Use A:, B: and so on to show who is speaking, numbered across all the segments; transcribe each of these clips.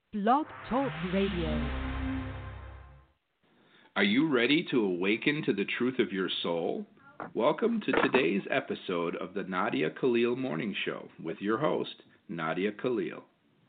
A: Blog Talk Radio.
B: Are you ready to awaken to the truth of your soul? Welcome to today's episode of the Nadia Khalil Morning Show with your host, Nadia Khalil.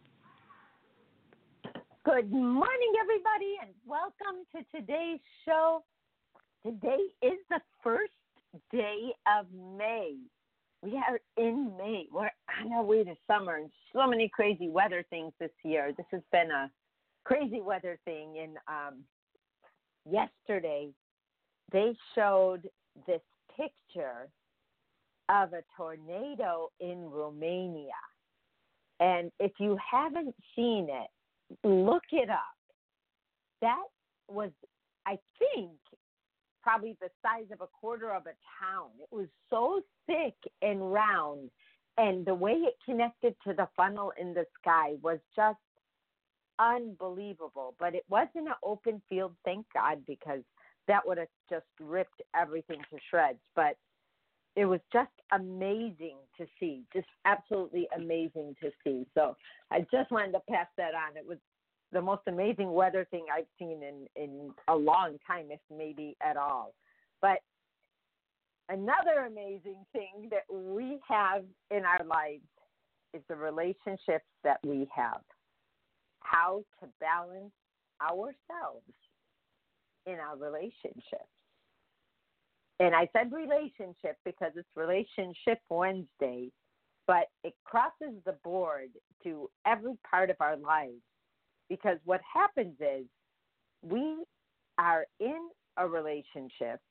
C: Good morning, everybody, and welcome to today's show. Today is the first day of May. We are in May. We're on our way to summer, and so many crazy weather things this year. This has been a crazy weather thing. And yesterday, they showed this picture of a tornado in Romania. And if you haven't seen it, look it up. That was, I think, probably the size of a quarter of a town. It was so thick and round, and the way it connected to the funnel in the sky was just unbelievable. But it wasn't an open field, thank God, because that would have just ripped everything to shreds. But it was just amazing to see, just absolutely amazing to see. So I just wanted to pass that on. It was the most amazing weather thing I've seen in a long time, if maybe at all. But another amazing thing that we have in our lives is the relationships that we have, how to balance ourselves in our relationships. And I said relationship because it's Relationship Wednesday, but it crosses the board to every part of our lives. Because what happens is we are in a relationship,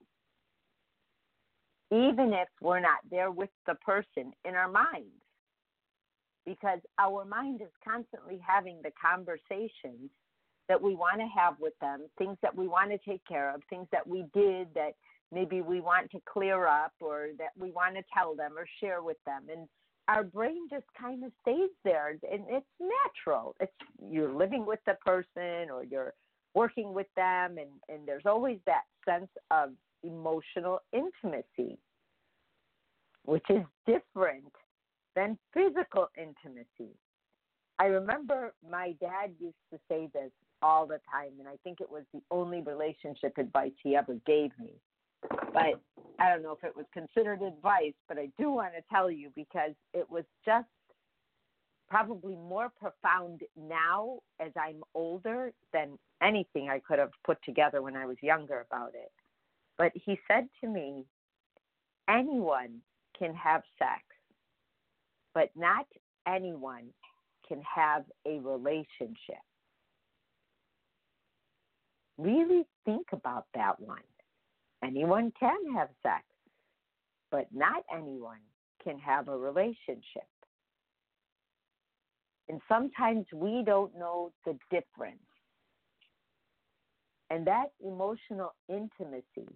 C: even if we're not there with the person, in our minds. Because our mind is constantly having the conversations that we want to have with them, things that we want to take care of, things that we did that maybe we want to clear up or that we want to tell them or share with them. And our brain just kind of stays there, and it's natural. It's you're living with the person or you're working with them, and there's always that sense of emotional intimacy, which is different than physical intimacy. I remember my dad used to say this all the time, and I think it was the only relationship advice he ever gave me. But I don't know if it was considered advice, but I do want to tell you because it was just probably more profound now as I'm older than anything I could have put together when I was younger about it. But he said to me, anyone can have sex, but not anyone can have a relationship. Really think about that one. Anyone can have sex, but not anyone can have a relationship. And sometimes we don't know the difference. And that emotional intimacy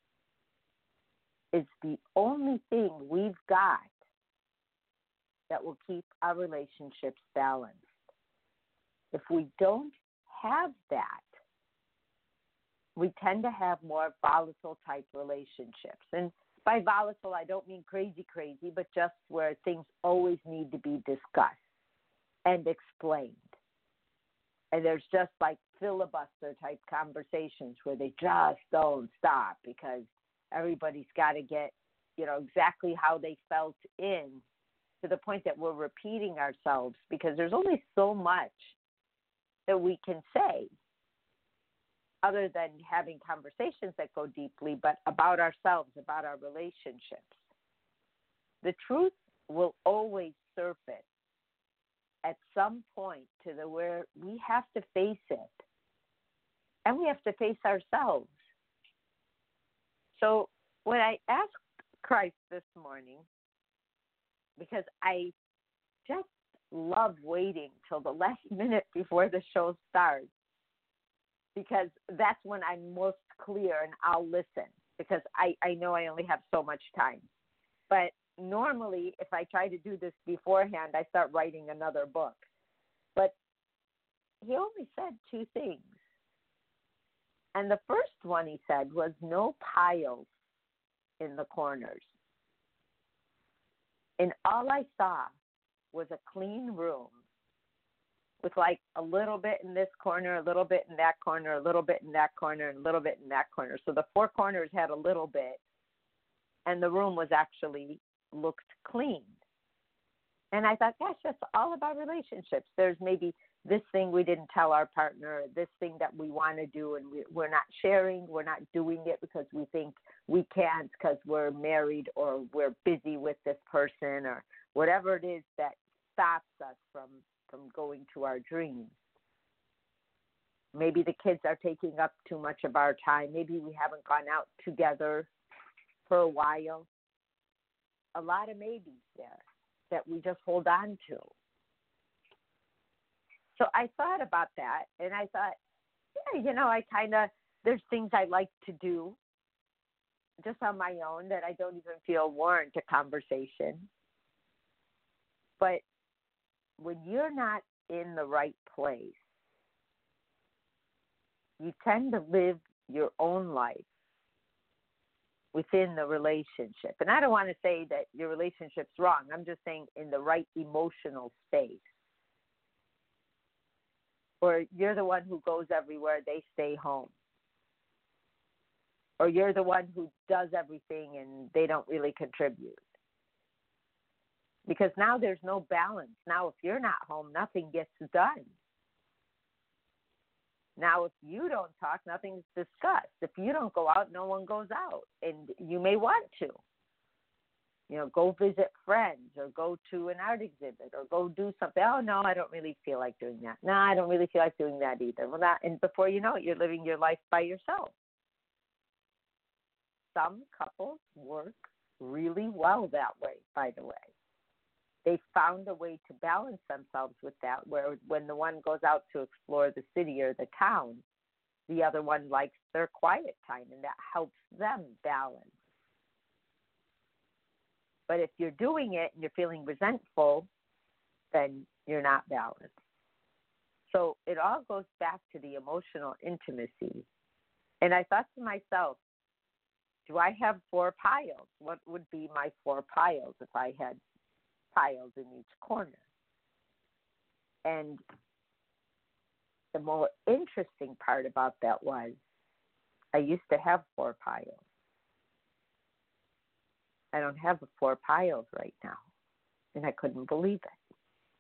C: is the only thing we've got that will keep our relationships balanced. If we don't have that, we tend to have more volatile type relationships. And by volatile, I don't mean crazy, but just where things always need to be discussed and explained. And there's just like filibuster type conversations where they just don't stop because everybody's got to get, exactly how they felt in, to the point that we're repeating ourselves because there's only so much that we can say other than having conversations that go deeply, but about ourselves, about our relationships. The truth will always surface at some point to where we have to face it. And we have to face ourselves. So when I asked Christ this morning, because I just love waiting till the last minute before the show starts, because that's when I'm most clear and I'll listen because I know I only have so much time. But normally, if I try to do this beforehand, I start writing another book. But he only said two things. And the first one he said was no piles in the corners. And all I saw was a clean room with with like a little bit in this corner, a little bit in that corner, a little bit in that corner, and a little bit in that corner. So the four corners had a little bit, and the room was actually looked clean. And I thought, gosh, that's all about relationships. There's maybe this thing we didn't tell our partner, this thing that we want to do, and we're not sharing, we're not doing it because we think we can't because we're married or we're busy with this person or whatever it is that stops us from going to our dreams. Maybe the kids are taking up too much of our time. Maybe we haven't gone out together for a while. A lot of maybes there that we just hold on to. So I thought about that, and I thought, yeah, there's things I like to do just on my own that I don't even feel warrant a conversation. But when you're not in the right place, you tend to live your own life within the relationship. And I don't want to say that your relationship's wrong. I'm just saying in the right emotional space. Or you're the one who goes everywhere, they stay home. Or you're the one who does everything and they don't really contribute. Because now there's no balance. Now if you're not home, nothing gets done. Now if you don't talk, nothing's discussed. If you don't go out, no one goes out. And you may want to. Go visit friends or go to an art exhibit or go do something. Oh, no, I don't really feel like doing that. No, I don't really feel like doing that either. And before you know it, you're living your life by yourself. Some couples work really well that way, by the way. They found a way to balance themselves with that, where when the one goes out to explore the city or the town, the other one likes their quiet time, and that helps them balance. But if you're doing it and you're feeling resentful, then you're not balanced. So it all goes back to the emotional intimacy. And I thought to myself, do I have 4 piles? What would be my 4 piles if I had piles in each corner? And the more interesting part about that was I used to have 4 piles. I don't have the 4 piles right now, and I couldn't believe it.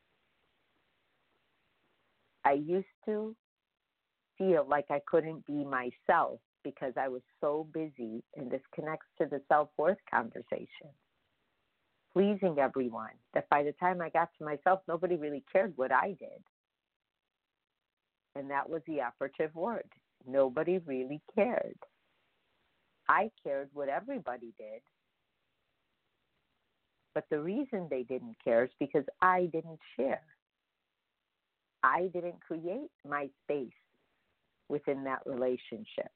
C: I used to feel like I couldn't be myself because I was so busy, and this connects to the self-worth conversation, pleasing everyone, that by the time I got to myself, nobody really cared what I did. And that was the operative word. Nobody really cared. I cared what everybody did. But the reason they didn't care is because I didn't share. I didn't create my space within that relationship.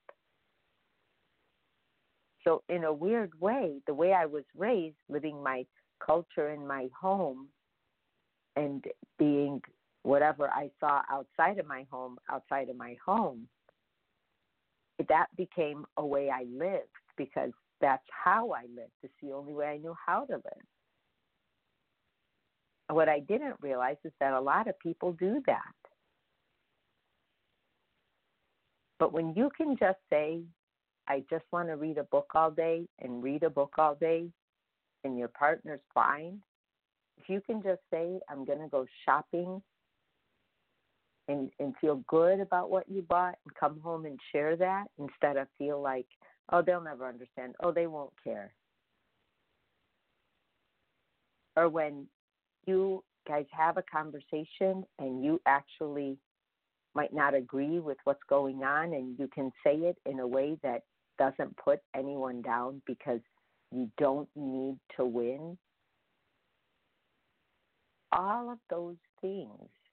C: So in a weird way, the way I was raised, living my culture in my home and being whatever I saw outside of my home, that became a way I lived because that's how I lived. It's the only way I knew how to live. What I didn't realize is that a lot of people do that. But when you can just say, I just want to read a book all day and read a book all day, and your partner's fine, if you can just say, I'm going to go shopping and feel good about what you bought and come home and share that instead of feel like, oh, they'll never understand. Oh, they won't care. Or when you guys have a conversation and you actually might not agree with what's going on, and you can say it in a way that doesn't put anyone down because you don't need to win. All of those things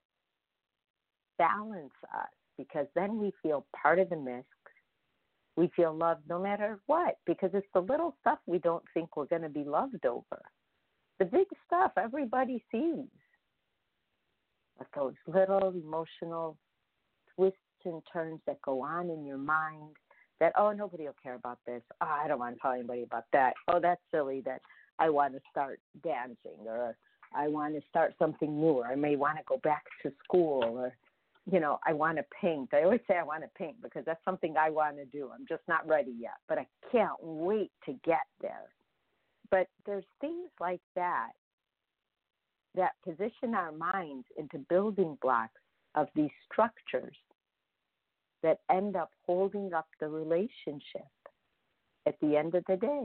C: balance us because then we feel part of the mix. We feel loved no matter what because it's the little stuff we don't think we're going to be loved over. The big stuff everybody sees. But those little emotional twists and turns that go on in your mind that, oh, nobody will care about this. Oh, I don't want to tell anybody about that. Oh, that's silly that I want to start dancing. Or I want to start something new, or I may want to go back to school, or, I want to paint. I always say I want to paint because that's something I want to do. I'm just not ready yet, but I can't wait to get there. But there's things like that position our minds into building blocks of these structures that end up holding up the relationship at the end of the day.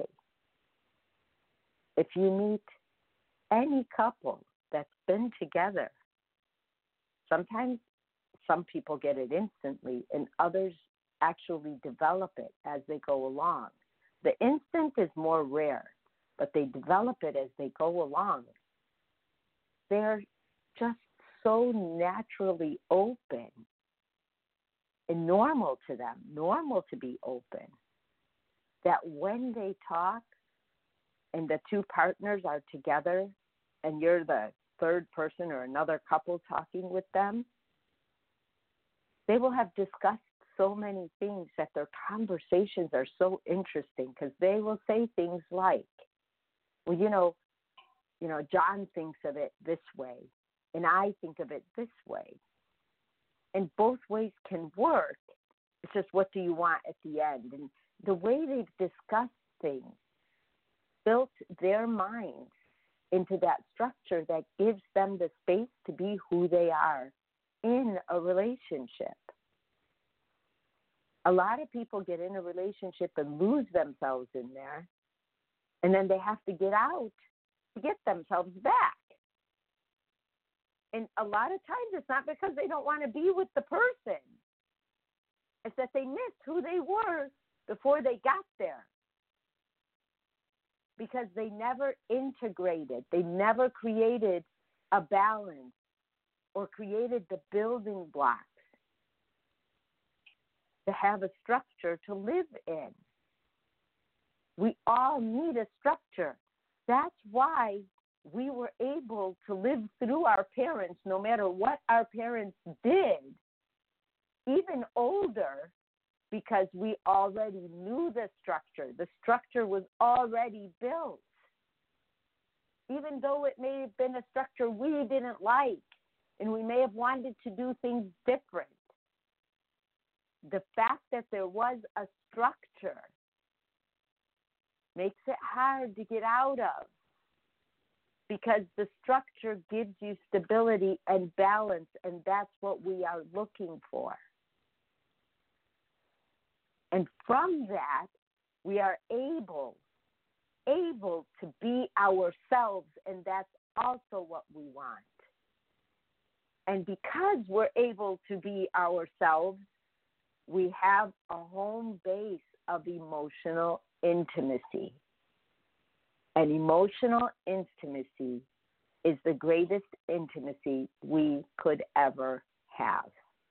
C: If you meet any couple that's been together, sometimes some people get it instantly and others actually develop it as they go along. The instant is more rare, but they develop it as they go along. They're just so naturally open and normal to them, normal to be open, that when they talk and the two partners are together and you're the third person or another couple talking with them, they will have discussed so many things that their conversations are so interesting because they will say things like, well, John thinks of it this way, and I think of it this way. And both ways can work. It's just, what do you want at the end? And the way they've discussed things built their minds into that structure that gives them the space to be who they are in a relationship. A lot of people get in a relationship and lose themselves in there, and then they have to get out to get themselves back. And a lot of times it's not because they don't want to be with the person. It's that they missed who they were before they got there. Because they never integrated. They never created a balance or created the building blocks to have a structure to live in. We all need a structure. That's why we were able to live through our parents, no matter what our parents did, even older, because we already knew the structure. The structure was already built. Even though it may have been a structure we didn't like, and we may have wanted to do things different, the fact that there was a structure makes it hard to get out of, because the structure gives you stability and balance, and that's what we are looking for. And from that, we are able to be ourselves, and that's also what we want. And because we're able to be ourselves, we have a home base of emotional intimacy. And emotional intimacy is the greatest intimacy we could ever have.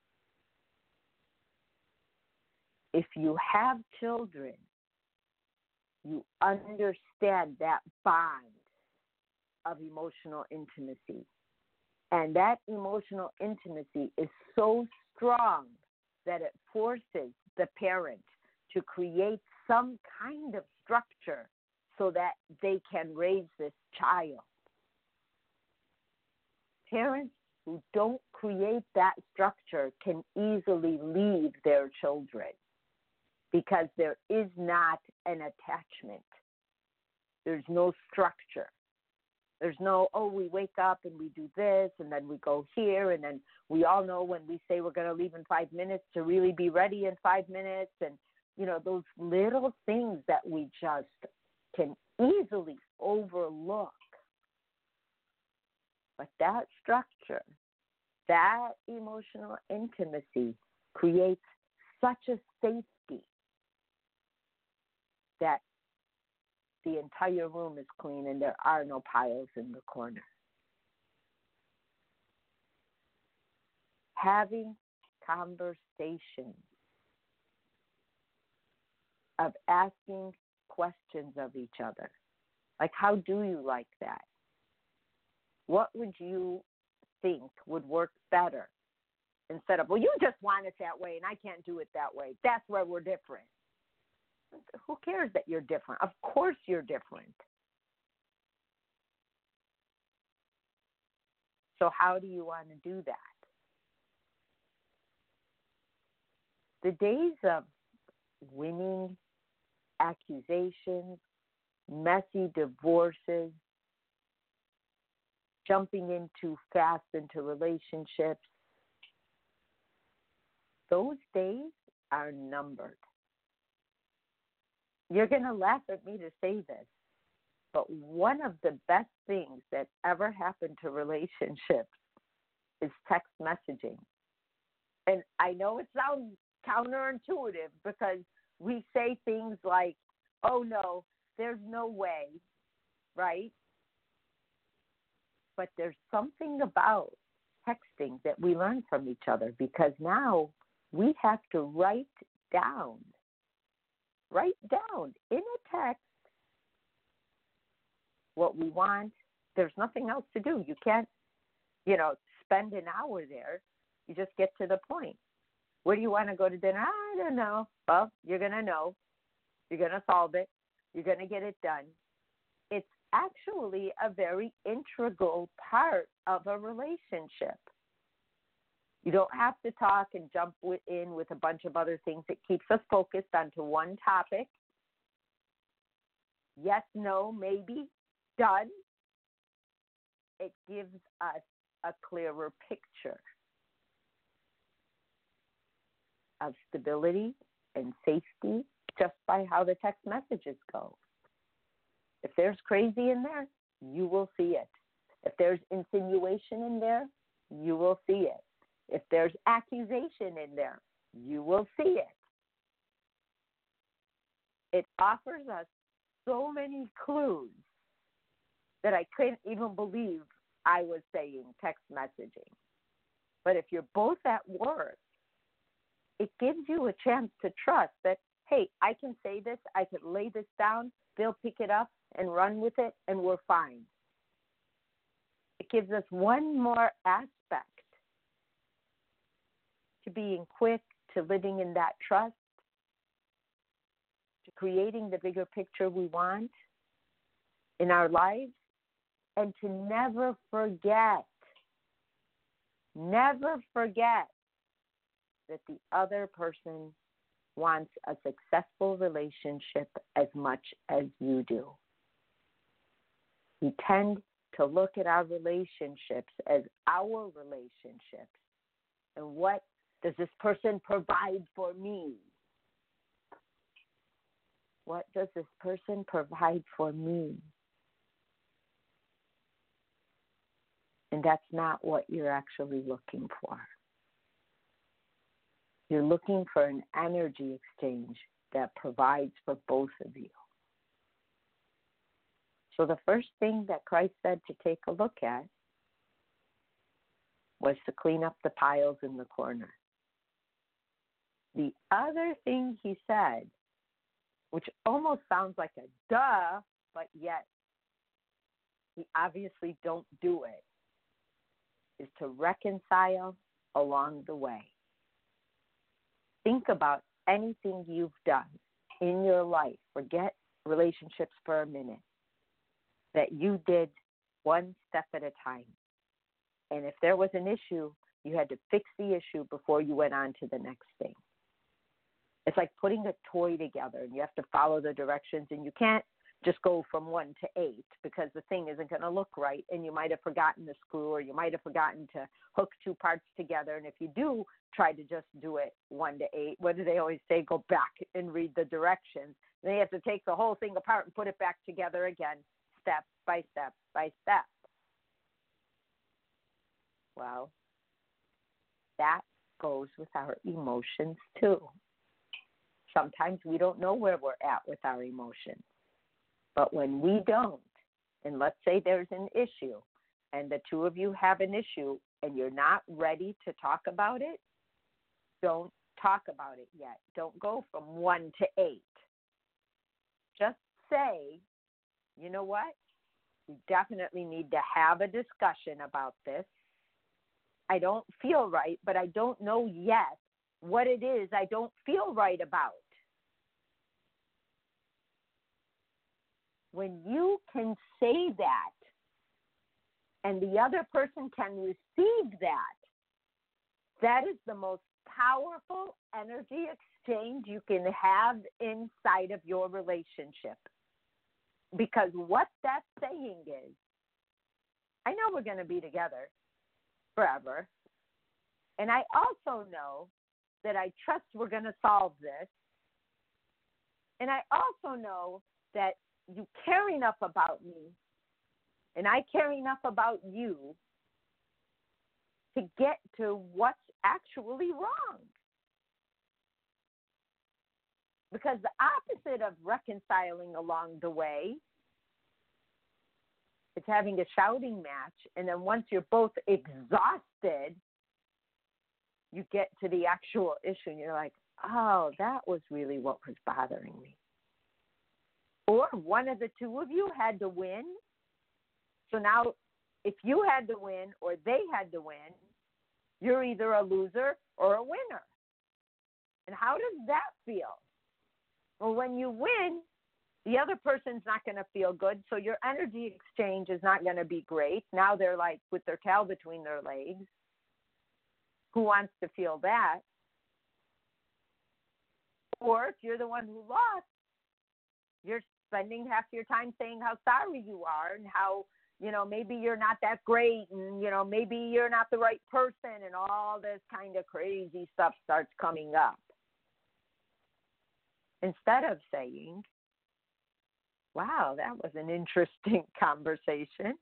C: If you have children, you understand that bond of emotional intimacy. And that emotional intimacy is so strong that it forces the parent to create some kind of structure so that they can raise this child. Parents who don't create that structure can easily leave their children because there is not an attachment. There's no structure. There's no, we wake up and we do this, and then we go here, and then we all know when we say we're going to leave in 5 minutes to really be ready in 5 minutes, and, those little things that we just can easily overlook. But that structure, that emotional intimacy creates such a safety that the entire room is clean and there are no piles in the corner. Having conversations of asking questions of each other. Like, how do you like that? What would you think would work better? Instead of, you just want it that way and I can't do it that way. That's where we're different. Who cares that you're different? Of course you're different. So how do you want to do that? The days of winning accusations, messy divorces, jumping in too fast into relationships, those days are numbered. You're going to laugh at me to say this, but one of the best things that ever happened to relationships is text messaging. And I know it sounds counterintuitive because we say things like, oh no, there's no way, right? But there's something about texting that we learn from each other, because now we have to write down in a text what we want. There's nothing else to do. You can't, spend an hour there. You just get to the point. Where do you want to go to dinner? I don't know. Well, you're going to know. You're going to solve it. You're going to get it done. It's actually a very integral part of a relationship. You don't have to talk and jump in with a bunch of other things. It keeps us focused onto one topic. Yes, no, maybe, done. It gives us a clearer picture of stability and safety just by how the text messages go. If there's crazy in there, you will see it. If there's insinuation in there, you will see it. If there's accusation in there, you will see it. It offers us so many clues that I couldn't even believe I was saying text messaging. But if you're both at work, it gives you a chance to trust that, hey, I can say this, I can lay this down, they'll pick it up and run with it, and we're fine. It gives us one more aspect to being quick, to living in that trust, to creating the bigger picture we want in our lives, and to never forget that the other person wants a successful relationship as much as you do. We tend to look at our relationships as our relationships. And what does this person provide for me? What does this person provide for me? And that's not what you're actually looking for. You're looking for an energy exchange that provides for both of you. So the first thing that Christ said to take a look at was to clean up the piles in the corner. The other thing he said, which almost sounds like a duh, but yet we obviously don't do it, is to reconcile along the way. Think about anything you've done in your life. Forget relationships for a minute. That you did one step at a time. And if there was an issue, you had to fix the issue before you went on to the next thing. It's like putting a toy together, and you have to follow the directions, and you can't just go from 1 to 8 because the thing isn't going to look right, and you might have forgotten the screw, or you might have forgotten to hook 2 parts together. And if you do try to just do it 1 to 8, what do they always say? Go back and read the directions. Then you have to take the whole thing apart and put it back together again, step by step by step. Well, that goes with our emotions too. Sometimes we don't know where we're at with our emotions. But when we don't, and let's say there's an issue, and the two of you have an issue, and you're not ready to talk about it, don't talk about it yet. Don't go from 1 to 8. Just say, you know what? We definitely need to have a discussion about this. I don't feel right, but I don't know yet what it is I don't feel right about. When you can say that, and the other person can receive that, that is the most powerful energy exchange you can have inside of your relationship. Because what that's saying is, I know we're going to be together forever. And I also know that I trust we're going to solve this. And I also know that you care enough about me, and I care enough about you to get to what's actually wrong. Because the opposite of reconciling along the way is having a shouting match, and then once you're both exhausted, you get to the actual issue, and you're like, oh, that was really what was bothering me. Or one of the two of you had to win. So now, if you had to win or they had to win, you're either a loser or a winner. And how does that feel? Well, when you win, the other person's not going to feel good, so your energy exchange is not going to be great. Now they're like with their tail between their legs. Who wants to feel that? Or if you're the one who lost, you're spending half your time saying how sorry you are and how, maybe you're not that great and, maybe you're not the right person, and all this kind of crazy stuff starts coming up. Instead of saying, wow, that was an interesting conversation.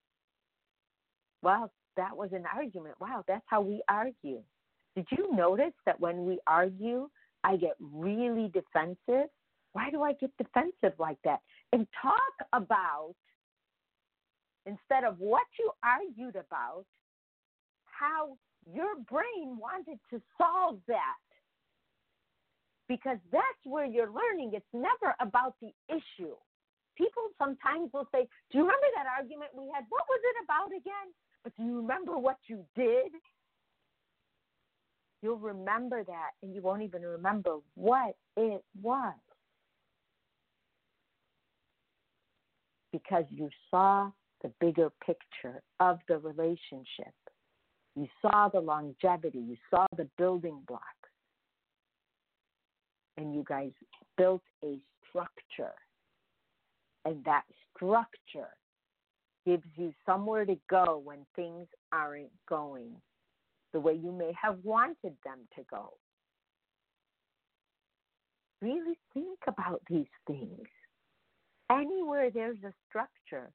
C: Wow, that was an argument. Wow, that's how we argue. Did you notice that when we argue, I get really defensive? Why do I get defensive like that? And talk about, instead of what you argued about, how your brain wanted to solve that. Because that's where you're learning. It's never about the issue. People sometimes will say, do you remember that argument we had? What was it about again? But do you remember what you did? You'll remember that, and you won't even remember what it was. Because you saw the bigger picture of the relationship. You saw the longevity. You saw the building blocks. And you guys built a structure. And that structure gives you somewhere to go when things aren't going the way you may have wanted them to go. Really think about these things. Anywhere there's a structure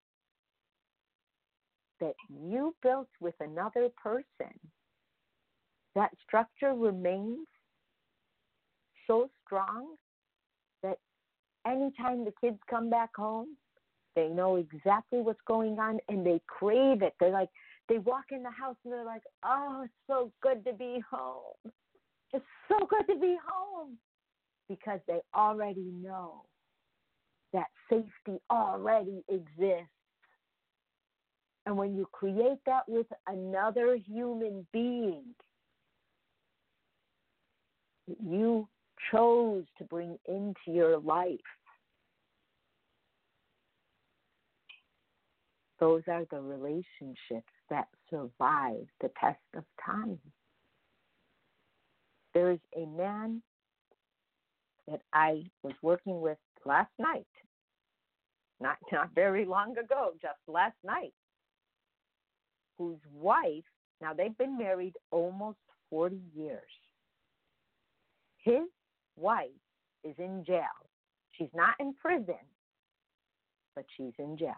C: that you built with another person, that structure remains so strong that anytime the kids come back home, they know exactly what's going on and they crave it. They walk in the house and they're like, oh, it's so good to be home. It's so good to be home. Because they already know that safety already exists. And when you create that with another human being, you chose to bring into your life, those are the relationships that survive the test of time. There is a man that I was working with last night, not very long ago, just last night, whose wife, now they've been married almost 40 years. His wife is in jail. She's not in prison, but she's in jail.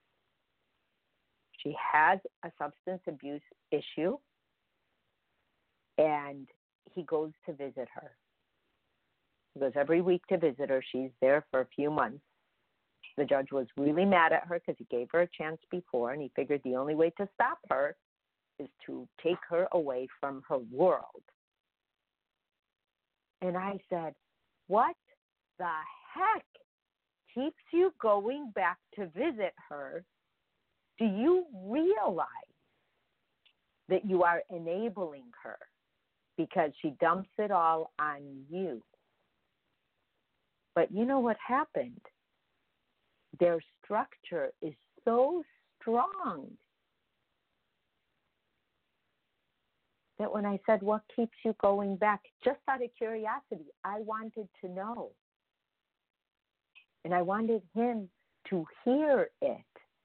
C: She has a substance abuse issue, and he goes to visit her. He goes every week to visit her. She's there for a few months. The judge was really mad at her because he gave her a chance before, and he figured the only way to stop her is to take her away from her world. And I said, what the heck keeps you going back to visit her? Do you realize that you are enabling her because she dumps it all on you? But you know what happened? Their structure is so strong that when I said, what keeps you going back? Just out of curiosity, I wanted to know. And I wanted him to hear it.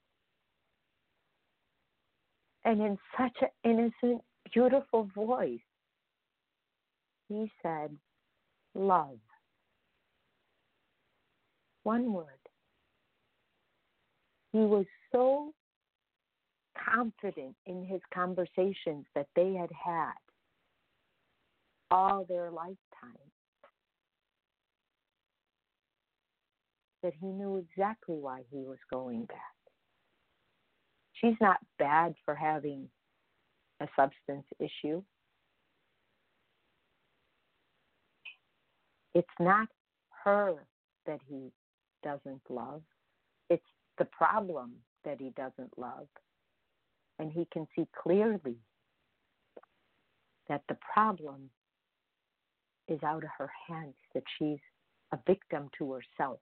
C: And in such an innocent, beautiful voice, he said, love. One word. He was so confident in his conversations that they had had all their lifetime that he knew exactly why he was going back. She's not bad for having a substance issue. It's not her that he doesn't love. It's the problem that he doesn't love. And he can see clearly that the problem is out of her hands, that she's a victim to herself.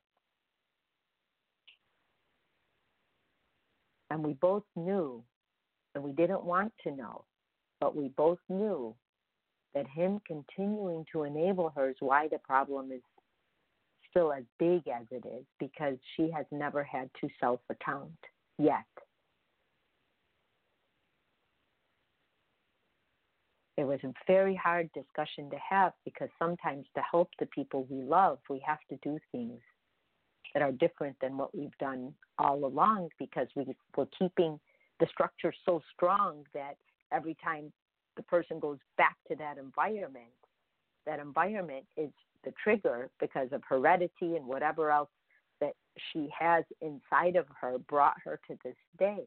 C: And we both knew, and we didn't want to know, but we both knew that him continuing to enable her is why the problem is still as big as it is, because she has never had to self-account yet. It was a very hard discussion to have, because sometimes to help the people we love, we have to do things that are different than what we've done all along, because we're keeping the structure so strong that every time the person goes back to that environment is the trigger because of heredity and whatever else that she has inside of her brought her to this day.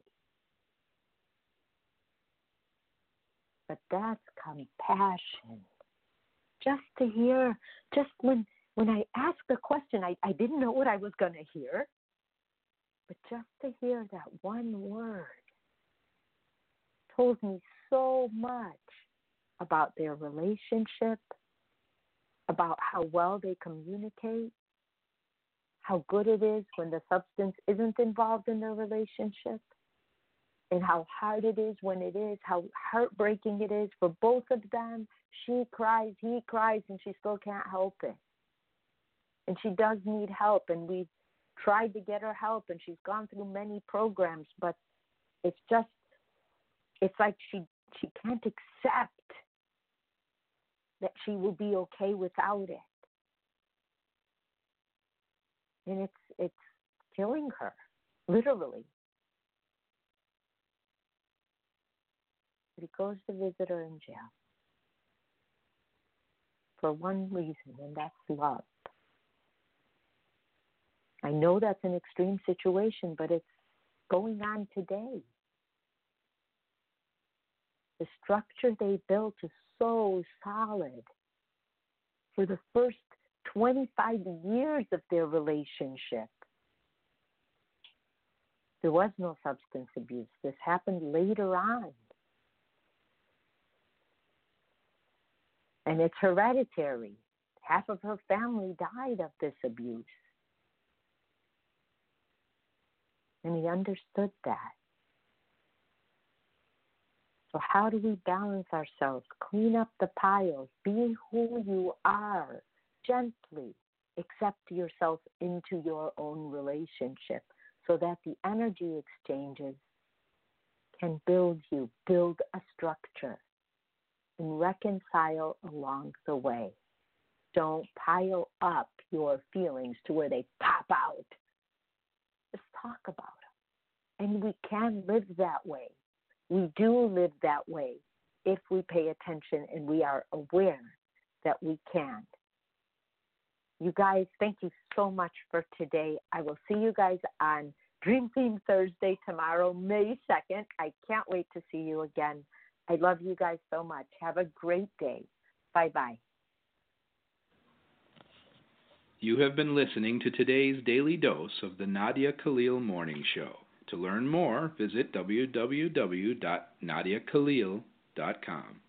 C: But that's compassion. Just to hear, just when I asked the question, I didn't know what I was going to hear. But just to hear that one word told me so much about their relationship, about how well they communicate, how good it is when the substance isn't involved in their relationship, and how hard it is when it is, how heartbreaking it is for both of them. She cries, he cries, and she still can't help it. And she does need help, and we've tried to get her help, and she's gone through many programs, but it's like she can't accept that she will be okay without it. And it's killing her, literally. But he goes to visit her in jail for one reason, and that's love. I know that's an extreme situation, but it's going on today. The structure they built is so solid. For the first 25 years of their relationship, there was no substance abuse. This happened later on. And it's hereditary. Half of her family died of this abuse. And he understood that. So how do we balance ourselves? Clean up the piles. Be who you are. Gently accept yourself into your own relationship so that the energy exchanges can build you, build a structure, and reconcile along the way. Don't pile up your feelings to where they pop out. Just talk about them. And we can live that way. We do live that way if we pay attention and we are aware that we can. You guys, thank you so much for today. I will see you guys on Dream Theme Thursday tomorrow, May 2nd. I can't wait to see you again. I love you guys so much. Have a great day. Bye-bye.
B: You have been listening to today's daily dose of the Nadia Khalil Morning Show. To learn more, visit www.nadiakhalil.com.